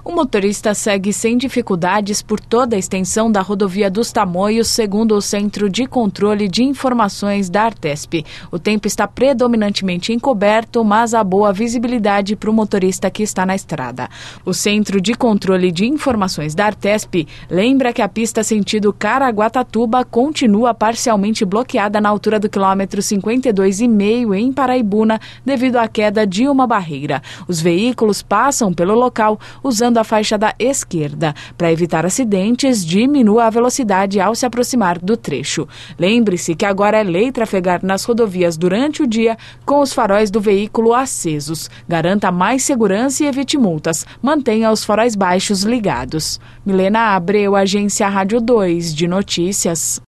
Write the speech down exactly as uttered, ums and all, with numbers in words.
O motorista segue sem dificuldades por toda a extensão da rodovia dos Tamoios, segundo o Centro de Controle de Informações da Artesp. O tempo está predominantemente encoberto, mas há boa visibilidade para o motorista que está na estrada. O Centro de Controle de Informações da Artesp lembra que a pista sentido Caraguatatuba continua parcialmente bloqueada na altura do quilômetro cinquenta e dois e meio em Paraibuna, devido à queda de uma barreira. Os veículos passam pelo local usando a faixa da esquerda. Para evitar acidentes, diminua a velocidade ao se aproximar do trecho. Lembre-se que agora é lei trafegar nas rodovias durante o dia com os faróis do veículo acesos. Garanta mais segurança e evite multas. Mantenha os faróis baixos ligados. Milena Abreu, Agência Rádio dois de Notícias.